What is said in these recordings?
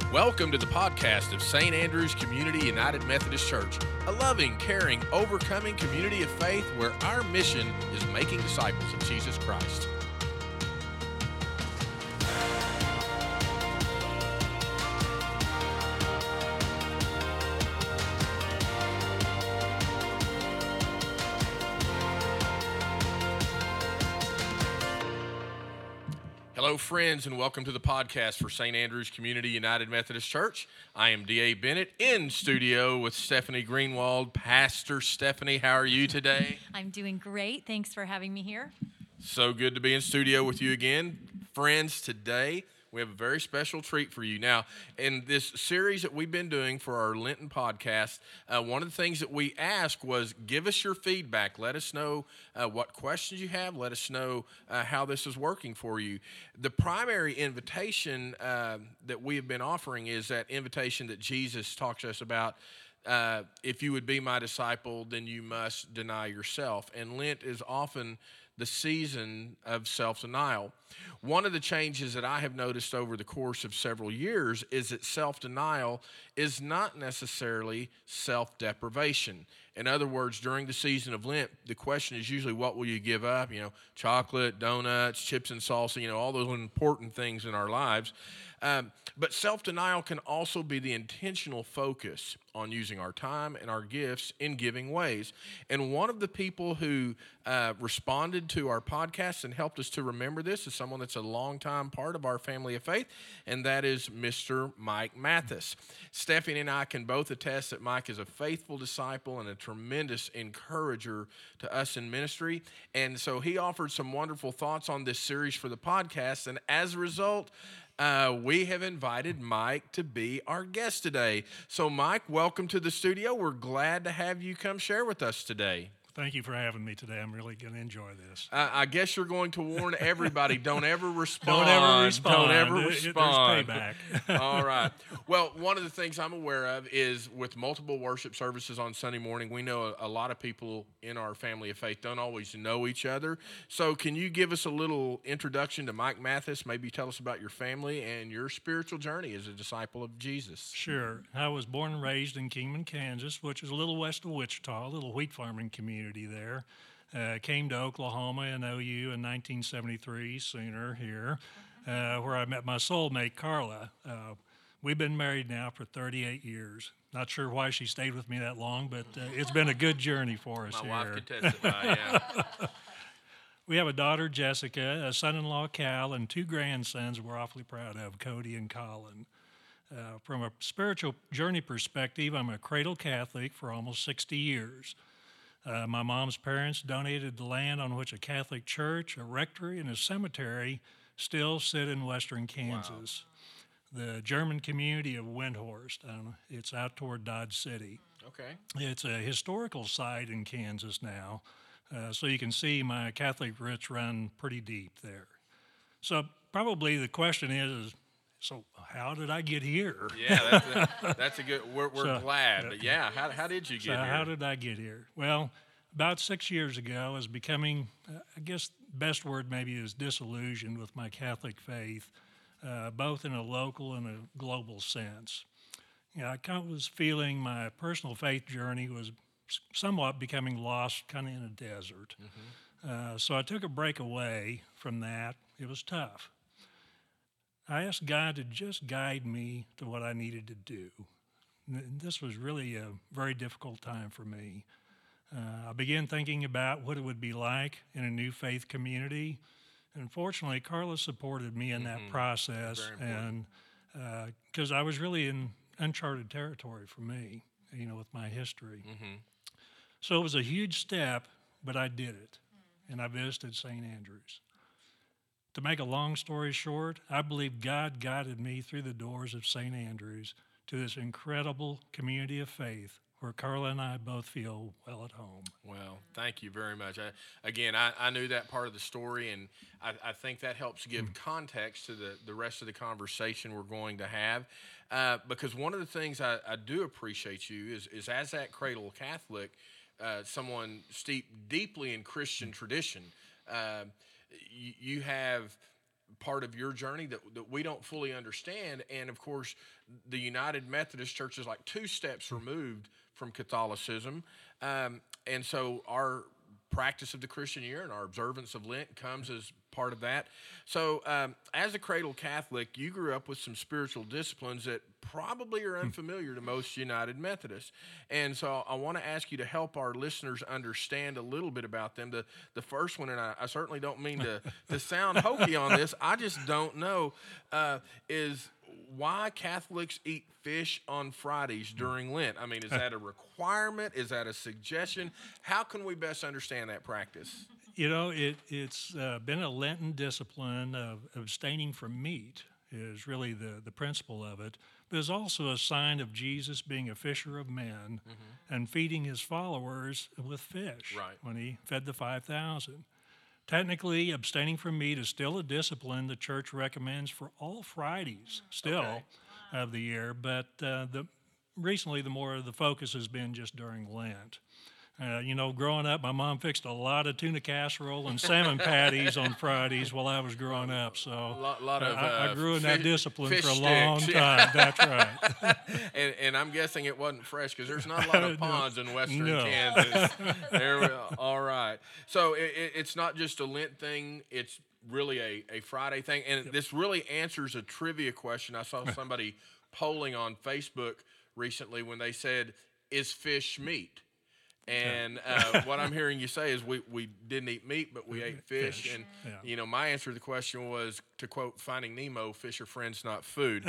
Welcome to the podcast of St. Andrew's Community United Methodist Church, a loving, caring, overcoming community of faith where our mission is making disciples of Jesus Christ. Hello, friends, and welcome to the podcast for St. Andrew's Community United Methodist Church. I am D.A. Bennett in studio with Stephanie Greenwald. Pastor Stephanie, how are you today? I'm doing great. Thanks for having me here. So good to be in studio with you again. Friends, today we have a very special treat for you. Now, in this series that we've been doing for our Lenten podcast, one of the things that we asked was give us your feedback. Let us know what questions you have. Let us know how this is working for you. The primary invitation that we have been offering is that invitation that Jesus talks to us about. If you would be my disciple, then you must deny yourself. And Lent is often the season of self-denial. One of the changes that I have noticed over the course of several years is that self-denial is not necessarily self-deprivation. In other words, during the season of Lent, the question is usually, what will you give up? Chocolate, donuts, chips and salsa, all those important things in our lives. But self-denial can also be the intentional focus on using our time and our gifts in giving ways. And one of the people who responded to our podcast and helped us to remember this is someone that's a longtime part of our family of faith, and that is Mr. Mike Mathis. Stephanie and I can both attest that Mike is a faithful disciple and a tremendous encourager to us in ministry. And so he offered some wonderful thoughts on this series for the podcast, and as a result, we have invited Mike to be our guest today. So, Mike, welcome to the studio. We're glad to have you come share with us today. Thank you for having me today. I'm really going to enjoy this. I guess you're going to warn everybody, don't ever respond. Don't ever respond. Don't ever respond. There's payback. All right. Well, one of the things I'm aware of is with multiple worship services on Sunday morning, we know a lot of people in our family of faith don't always know each other. So can you give us a little introduction to Mike Mathis? Maybe tell us about your family and your spiritual journey as a disciple of Jesus. Sure. I was born and raised in Kingman, Kansas, which is a little west of Wichita, a little wheat farming community there. Came to Oklahoma and OU in 1973, sooner here, where I met my soulmate, Carla. We've been married now for 38 years. Not sure why she stayed with me that long, but it's been a good journey for us here. My wife can testify, yeah. We have a daughter, Jessica, a son-in-law, Cal, and two grandsons we're awfully proud of, Cody and Colin. From a spiritual journey perspective, I'm a cradle Catholic for almost 60 years. My mom's parents donated the land on which a Catholic church, a rectory, and a cemetery still sit in western Kansas. Wow. The German community of Windhorst. It's out toward Dodge City. Okay. It's a historical site in Kansas now, so you can see my Catholic roots run pretty deep there. So probably the question is, so how did I get here? Yeah, that's a good, we're glad. But yeah, how did you get here? How did I get here? Well, about 6 years ago, I was becoming, I guess best word maybe is disillusioned with my Catholic faith, both in a local and a global sense. I kind of was feeling my personal faith journey was somewhat becoming lost kind of in a desert. Mm-hmm. So I took a break away from that. It was tough. I asked God to just guide me to what I needed to do. This was really a very difficult time for me. I began thinking about what it would be like in a new faith community. And fortunately, Carla supported me in that process. And because I was really in uncharted territory for me, with my history. Mm-hmm. So it was a huge step, but I did it. And I visited St. Andrew's. To make a long story short, I believe God guided me through the doors of St. Andrew's to this incredible community of faith where Carla and I both feel well at home. Well, thank you very much. I knew that part of the story, and I think that helps give context to the rest of the conversation we're going to have. Because one of the things I do appreciate you is as that cradle Catholic, someone steeped deeply in Christian tradition, you have part of your journey that we don't fully understand. And of course, the United Methodist Church is like 2 steps removed from Catholicism. And so our practice of the Christian year and our observance of Lent comes as part of that. So as a cradle Catholic, you grew up with some spiritual disciplines that probably are unfamiliar to most United Methodists. And so I want to ask you to help our listeners understand a little bit about them. The first one, and I certainly don't mean to sound hokey on this, I just don't know, is why Catholics eat fish on Fridays during Lent. I mean, is that a requirement? Is that a suggestion? How can we best understand that practice? It's been a Lenten discipline of abstaining from meat is really the principle of it. There's also a sign of Jesus being a fisher of men and feeding his followers with fish when he fed the 5,000. Technically, abstaining from meat is still a discipline the church recommends for all Fridays still of the year, but recently the focus has been just during Lent. Growing up, my mom fixed a lot of tuna casserole and salmon patties on Fridays while I was growing up. So I grew in that discipline for a long time. That's right. and I'm guessing it wasn't fresh because there's not a lot of ponds in western Kansas. There we go. All right. So it's not just a Lent thing. It's really a Friday thing. And this really answers a trivia question. I saw somebody polling on Facebook recently when they said, is fish meat? And what I'm hearing you say is we didn't eat meat, but we ate fish. And, my answer to the question was, to quote Finding Nemo, fish are friends, not food.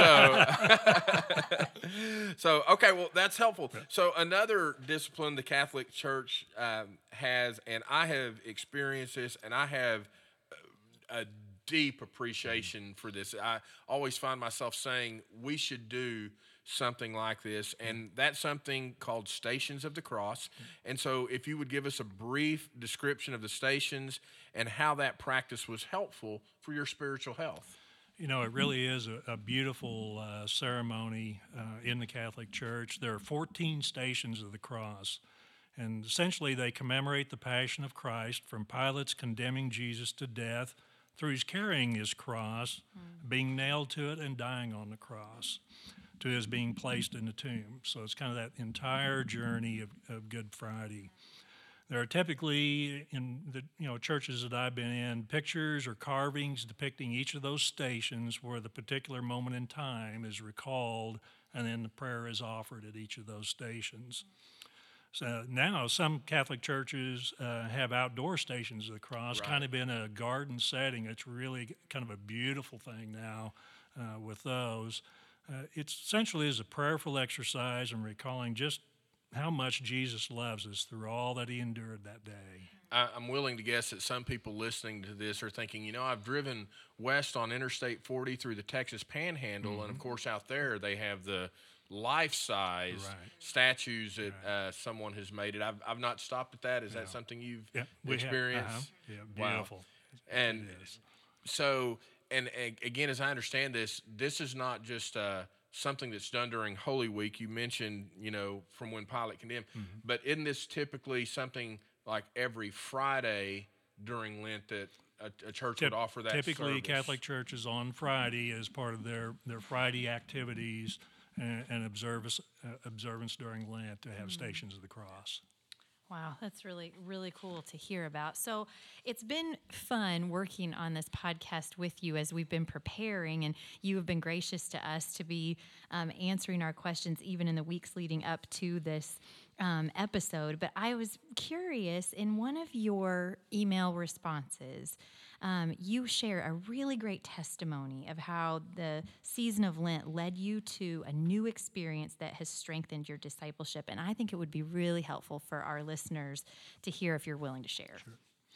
So okay, well, that's helpful. So another discipline the Catholic Church has, and I have experienced this, and I have a deep appreciation for this. I always find myself saying we should do something like this, and that's something called Stations of the Cross. And so if you would give us a brief description of the stations and how that practice was helpful for your spiritual health. It really is a beautiful ceremony in the Catholic Church. There are 14 stations of the cross, and essentially they commemorate the passion of Christ from Pilate's condemning Jesus to death through his carrying his cross, being nailed to it, and dying on the cross, to his being placed in the tomb. So it's kind of that entire journey of Good Friday. There are typically, in the churches that I've been in, pictures or carvings depicting each of those stations where the particular moment in time is recalled, and then the prayer is offered at each of those stations. So now some Catholic churches have outdoor stations of the cross, kind of in a garden setting. It's really kind of a beautiful thing now with those. It essentially is a prayerful exercise and recalling just how much Jesus loves us through all that he endured that day. I'm willing to guess that some people listening to this are thinking, I've driven west on Interstate 40 through the Texas Panhandle, and of course out there they have the life-size statues that someone has made it. I've not stopped at that. Is that something you've experienced? Yeah, beautiful. Wow. And so, and again, as I understand this is not just something that's done during Holy Week. You mentioned, from when Pilate condemned, but isn't this typically something like every Friday during Lent that a church would offer that Typically, service? Catholic churches on Friday as part of their Friday activities and observance during Lent to have Stations of the Cross. Wow, that's really, really cool to hear about. So it's been fun working on this podcast with you as we've been preparing, and you have been gracious to us to be answering our questions even in the weeks leading up to this episode. But I was curious, in one of your email responses, you share a really great testimony of how the season of Lent led you to a new experience that has strengthened your discipleship. And I think it would be really helpful for our listeners to hear if you're willing to share. Sure.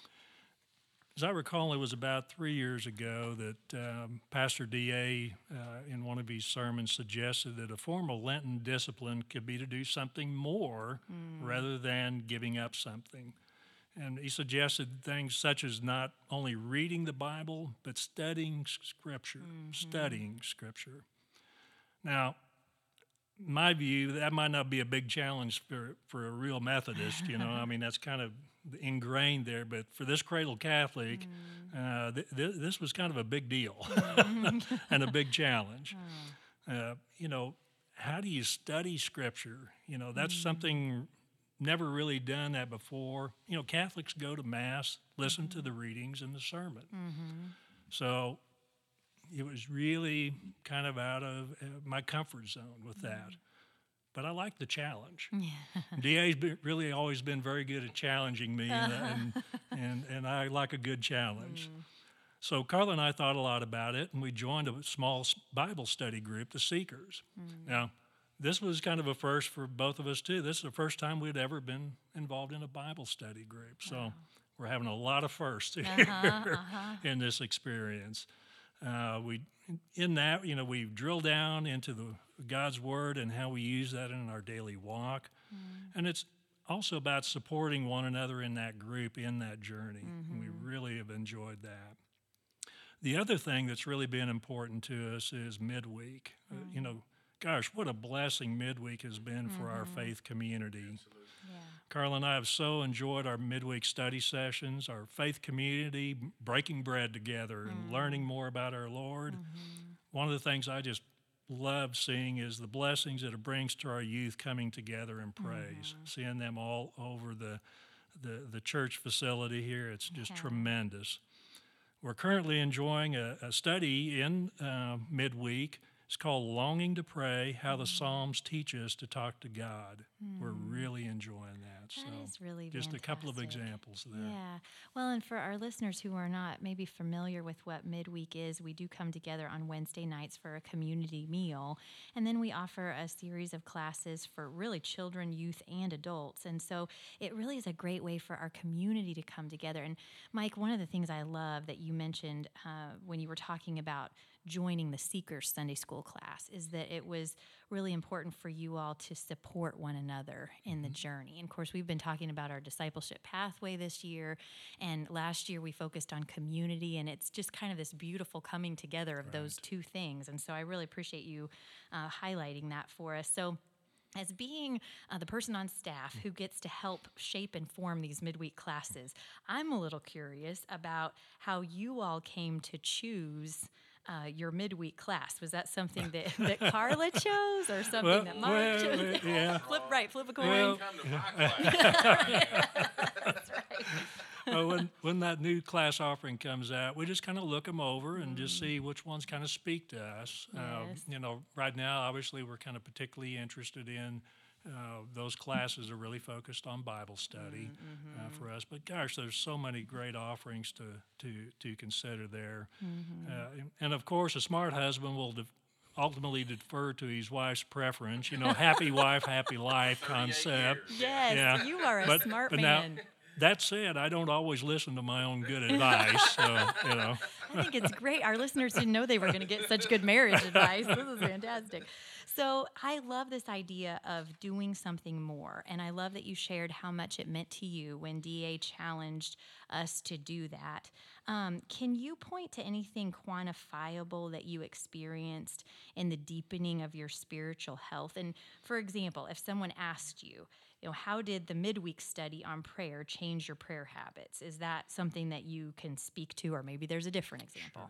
As I recall, it was about 3 years ago that Pastor D.A. In one of his sermons suggested that a formal Lenten discipline could be to do something more rather than giving up something. And he suggested things such as not only reading the Bible, but studying Scripture. Studying Scripture. Now, my view, that might not be a big challenge for a real Methodist, you know. I mean, that's kind of ingrained there. But for this cradle Catholic, this was kind of a big deal and a big challenge. You know, how do you study Scripture? You know, that's something never really done that before. You know, Catholics go to Mass, listen to the readings and the sermon. So it was really kind of out of my comfort zone with that. But I like the challenge. DA's really always been very good at challenging me, and I like a good challenge. So Carla and I thought a lot about it, and we joined a small Bible study group, the Seekers. Now, this was kind of a first for both of us, too. This is the first time we'd ever been involved in a Bible study group. So we're having a lot of firsts here in this experience. In that, you know, we drill down into God's Word and how we use that in our daily walk. And it's also about supporting one another in that group, in that journey. And we really have enjoyed that. The other thing that's really been important to us is midweek. You know, gosh, what a blessing midweek has been for our faith community. Carla and I have so enjoyed our midweek study sessions, our faith community, breaking bread together and learning more about our Lord. One of the things I just love seeing is the blessings that it brings to our youth coming together in praise, seeing them all over the church facility here. It's just tremendous. We're currently enjoying a study in midweek. It's called Longing to Pray, How the Psalms Teach Us to Talk to God. We're really enjoying that. That is really just fantastic. a couple of examples there. Yeah. Well, and for our listeners who are not maybe familiar with what midweek is, we do come together on Wednesday nights for a community meal. And then we offer a series of classes for really children, youth, and adults. And so it really is a great way for our community to come together. And Mike, one of the things I love that you mentioned when you were talking about joining the Seekers Sunday School class is that it was really important for you all to support one another in the journey. And of course, we've been talking about our discipleship pathway this year, and last year we focused on community, and it's just kind of this beautiful coming together of those two things. And so I really appreciate you highlighting that for us. So as being the person on staff who gets to help shape and form these midweek classes, I'm a little curious about how you all came to choose your midweek class. Was that something that Carla chose or something that Mike chose? Yeah. Flip a coin. Well, Come to my class. That's right. when that new class offering comes out, we just kind of look them over and just see which ones kind of speak to us. Yes. You know, right now, obviously, we're kind of particularly interested in those classes are really focused on Bible study for us. But gosh, there's so many great offerings to consider there. And of course, a smart husband will ultimately defer to his wife's preference. You know, happy wife, happy life concept. Yes, Yeah. you are a smart man. Now, that said, I don't always listen to my own good advice. So, you know. I think it's great. Our listeners didn't know they were going to get such good marriage advice. This is fantastic. So I love this idea of doing something more. And I love that you shared how much it meant to you when DA challenged us to do that. Can you point to anything quantifiable that you experienced in the deepening of your spiritual health? And for example, if someone asked you, how did the midweek study on prayer change your prayer habits? Is that something that you can speak to, or maybe there's a different example?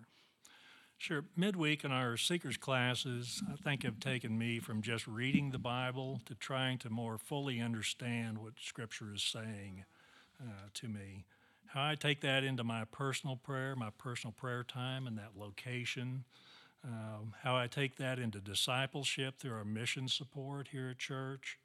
Sure. Midweek in our Seekers classes, I think have taken me from just reading the Bible to trying to more fully understand what Scripture is saying to me. How I take that into my personal prayer time and that location. How I take that into discipleship through our mission support here at church.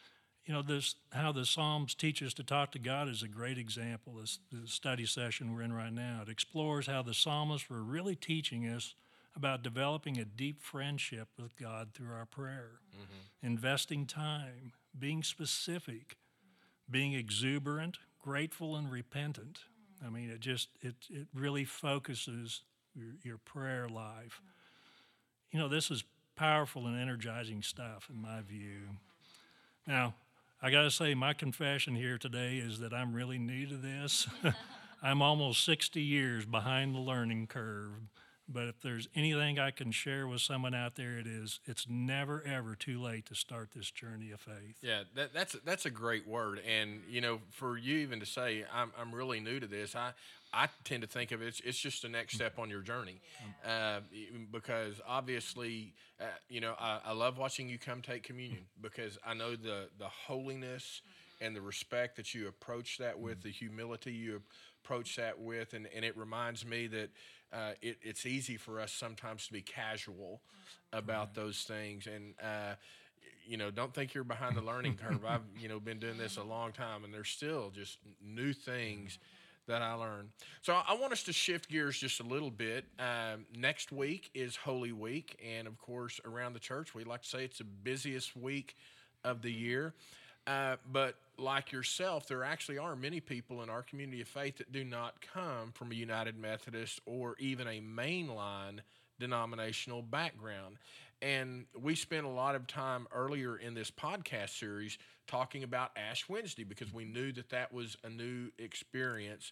How the Psalms teach us to talk to God is a great example. The study session we're in right now, it explores how the psalmists were really teaching us about developing a deep friendship with God through our prayer, investing time, being specific, being exuberant, grateful, and repentant. I mean, it really focuses your prayer life. This is powerful and energizing stuff in my view. Now, I got to say, my confession here today is that I'm really new to this. I'm almost 60 years behind the learning curve. But if there's anything I can share with someone out there, it is it's never, ever too late to start this journey of faith. Yeah, that's a great word, and for you even to say I'm really new to this, I tend to think of it's just the next step on your journey, because obviously, I love watching you come take communion because I know the holiness and the respect that you approach that with, the humility you approach that with, and it reminds me that it's easy for us sometimes to be casual about those things, and don't think you're behind the learning curve. I've been doing this a long time, and there's still just new things that I learned. So I want us to shift gears just a little bit. Next week is Holy Week, and of course, around the church, we like to say it's the busiest week of the year. But like yourself, there actually are many people in our community of faith that do not come from a United Methodist or even a mainline denominational background. And we spent a lot of time earlier in this podcast series talking about Ash Wednesday because we knew that was a new experience.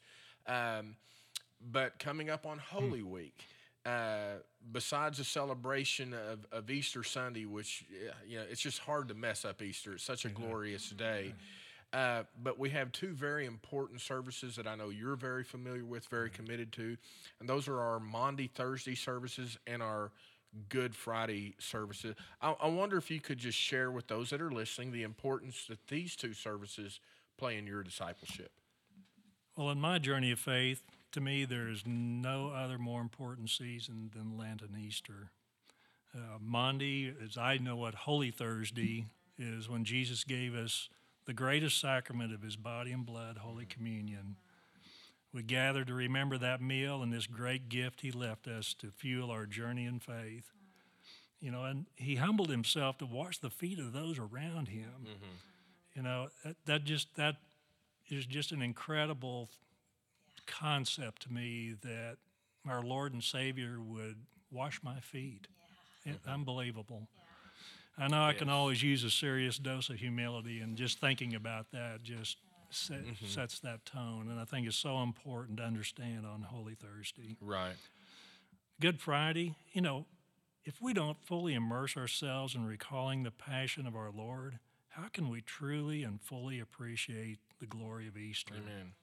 But coming up on Holy Week, besides the celebration of Easter Sunday, which, it's just hard to mess up Easter. It's such a glorious day. But we have two very important services that I know you're very familiar with, very committed to. And those are our Maundy Thursday services and our Good Friday services. I wonder if you could just share with those that are listening the importance that these two services play in your discipleship. Well, in my journey of faith, to me, there is no other more important season than Lent and Easter. Maundy, as I know what Holy Thursday is, when Jesus gave us the greatest sacrament of his body and blood, Holy Communion. We gather to remember that meal and this great gift he left us to fuel our journey in faith. And he humbled himself to wash the feet of those around him. That is just an incredible concept to me, that our Lord and Savior would wash my feet. Unbelievable. I know I can always use a serious dose of humility, and just thinking about that just sets that tone, and I think it's so important to understand on Holy Thursday. Right. Good Friday, if we don't fully immerse ourselves in recalling the passion of our Lord, how can we truly and fully appreciate the glory of Easter? Amen.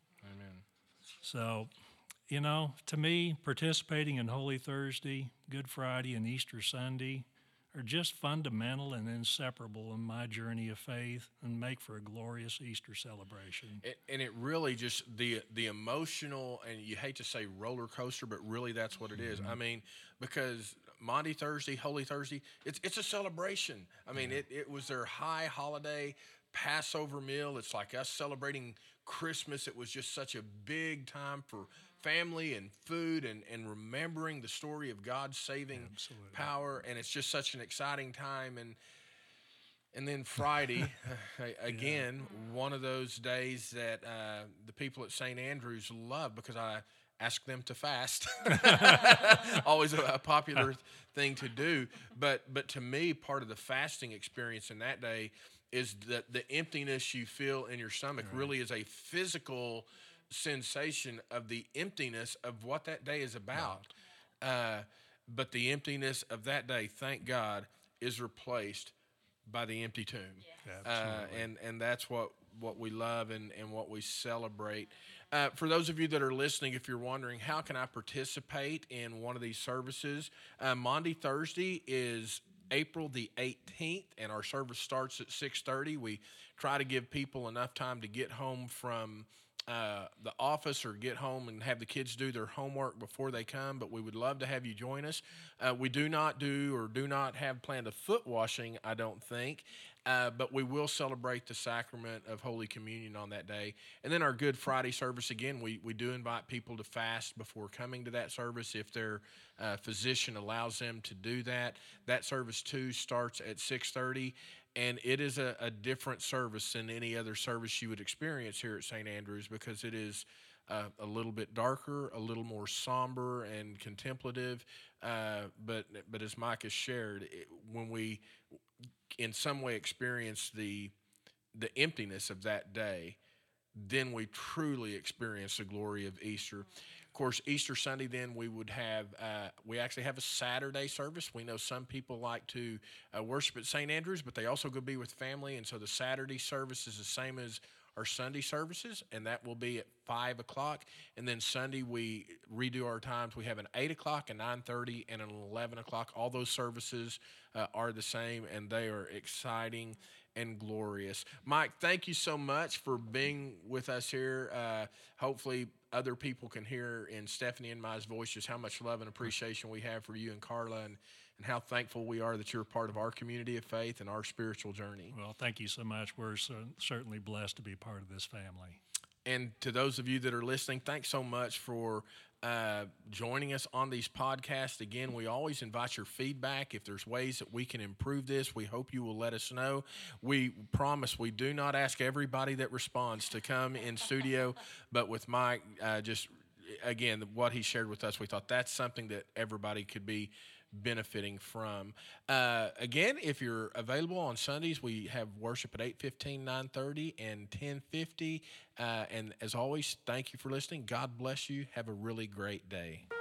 So, to me, participating in Holy Thursday, Good Friday, and Easter Sunday are just fundamental and inseparable in my journey of faith, and make for a glorious Easter celebration. And it really just, the emotional, and you hate to say roller coaster, but really that's what it is. I mean, because Maundy Thursday, Holy Thursday, it's a celebration. I mean, it was their high holiday Passover meal. It's like us celebrating Christmas. It was just such a big time for family and food and remembering the story of God's saving power, and it's just such an exciting time. And then Friday, again, one of those days that the people at St. Andrews love, because I ask them to fast. Always a popular thing to do, but to me, part of the fasting experience in that day is that the emptiness you feel in your stomach really is a physical sensation of the emptiness of what that day is about. But the emptiness of that day, thank God, is replaced by the empty tomb. And that's what we love and what we celebrate. For those of you that are listening, if you're wondering, how can I participate in one of these services? Maundy Thursday is April the 18th, and our service starts at 6:30. We try to give people enough time to get home from the office or get home and have the kids do their homework before they come, but we would love to have you join us. We do not have planned a foot washing, I don't think, but we will celebrate the sacrament of Holy Communion on that day. And then our Good Friday service, again, we do invite people to fast before coming to that service if their physician allows them to do that. That service, too, starts at 6:30. And it is a different service than any other service you would experience here at St. Andrews, because it is a little bit darker, a little more somber and contemplative. But as Mike has shared, when we in some way experience the emptiness of that day, then we truly experience the glory of Easter. Of course, Easter Sunday, then we would have, we actually have a Saturday service. We know some people like to worship at St. Andrews, but they also go be with family. And so the Saturday service is the same as our Sunday services, and that will be at 5 o'clock. And then Sunday, we redo our times. We have an 8 o'clock, a 9:30, and an 11 o'clock. All those services are the same, and they are exciting and glorious. Mike, thank you so much for being with us here. Hopefully, other people can hear in Stephanie and my voice just how much love and appreciation we have for you and Carla, and how thankful we are that you're a part of our community of faith and our spiritual journey. Well, thank you so much. We're certainly blessed to be part of this family. And to those of you that are listening, thanks so much for joining us on these podcasts. Again, we always invite your feedback. If there's ways that we can improve this, we hope you will let us know. We promise we do not ask everybody that responds to come in studio, but with Mike, just again, what he shared with us, we thought that's something that everybody could be benefiting from. Again, if you're available on Sundays, we have worship at 8:15, 9:30, and 10:50. And as always, thank you for listening. God bless you. Have a really great day.